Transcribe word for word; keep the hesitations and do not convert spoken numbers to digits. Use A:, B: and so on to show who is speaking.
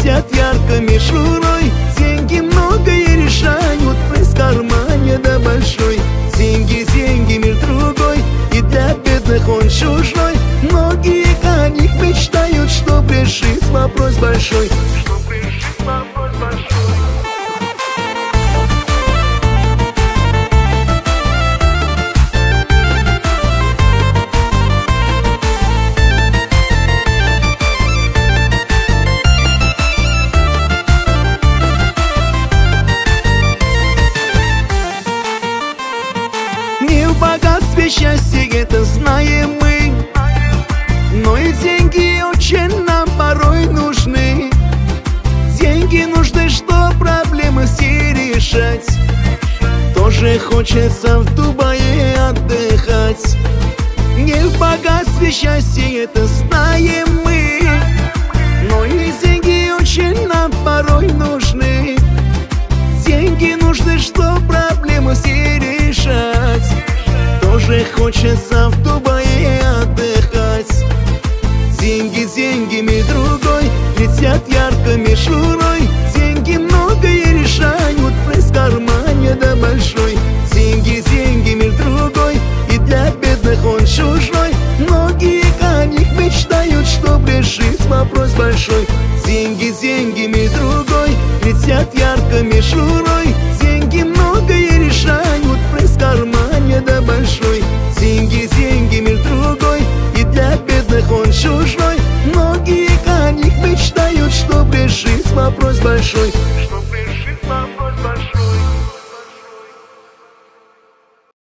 A: летят ярко мишурой. Деньги многое решают, пресс в кармане да большой. Деньги, деньги, мир другой, и для бедных он чужой. Многие о них мечтают, чтоб решить вопрос большой. Чтоб решить вопрос большой. Не в богатстве счастье, это знаем мы, но и деньги очень нам порой нужны. Деньги нужны, что проблемы все решать. Тоже хочется в Дубае отдыхать. Не в богатстве счастье, это знаем мы, но и деньги очень нам порой нужны. Деньги нужны, что проблемы все решать. Тоже хочется в Дубае отдыхать. Деньги, деньгами другой, летят ярко мишурой. Деньги многое решают, пресс в кармане да большой. Деньги, деньги, мир другой, и для бедных он чужой. Многие о них мечтают, чтоб решить вопрос большой. Деньги, деньгами другой, летят ярко мишурой. Деньги многое решают, пресс в кармане да большой. Деньги, деньги, мир другой, и для бедных он чужой. Многие о них мечтают, чтоб решить вопрос большой.